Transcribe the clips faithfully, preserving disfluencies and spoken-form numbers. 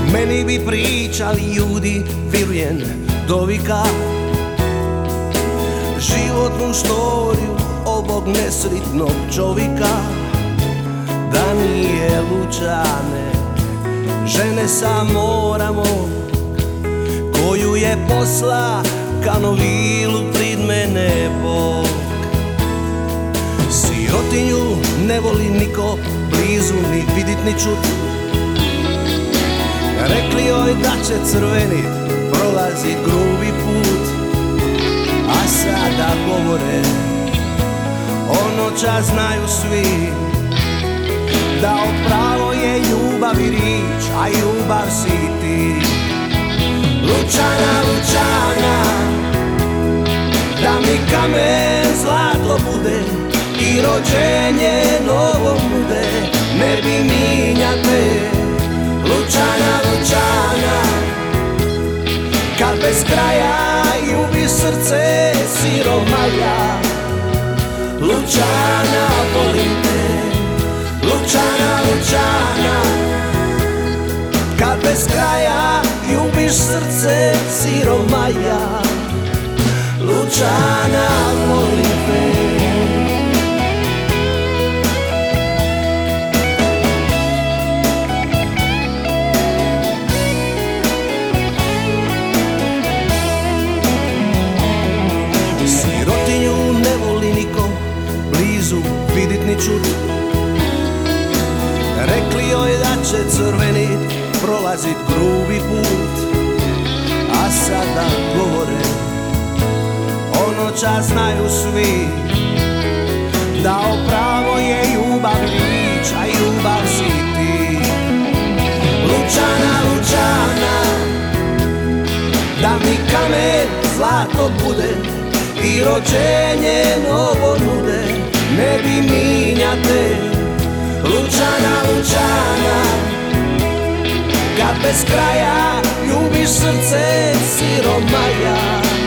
Meni bi pričali ljudi, vjerujem, do vika, životnu storiju ovog nesretnog čovjeka. Da nije Lučane, žene sa mora mog, koju je posla kanovilu prid mene Bog. Sirotinju ne voli niko blizu ni vidit ni čut. Rekli joj da će crvenit, prolazit grubi put. A sada govore, ono čas znaju svi, da opravo je ljubav i rič, a ljubav si ti. Lučana, Lučana, da mi kamen zlato bude i rođenje novo bude, ne bi minjate. Lučana, Lučana, kad bez kraja ljubi srce siromaja. Lučana, volim te, Lučana, Lučana, kad bez kraja ljubiš srce siromaja. Lučana, volim te. Sirotinju ne voli niko blizu vidit ni čut. Rekli joj da će crvenit, prolazit grubi put. A sada govore, ono čas znaju svi, da opravo je ljubav rič, a ljubav si ti. Lučana, Lučana, da mi kamen zlato bude i rođenje novo nude, ne bi minjate. Lučana, Lučana, kad bez kraja ljubiš srce siromaja.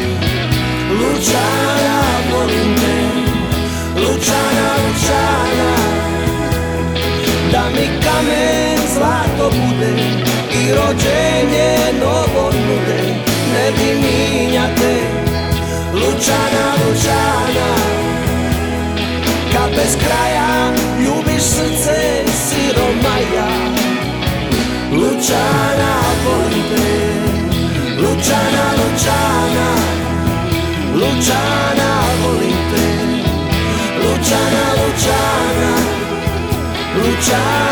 Lučana, volim te, Lučana, Lučana, da mi kamen zlato bude i rođenje novo nude, ne bi minjate. Lučana, Lučana, kad bez kraja ljubiš srce siromaja. Lučana, volim te, Lučana, Lučana, Lučana, volim te, Lučana, Lučana, Lučana.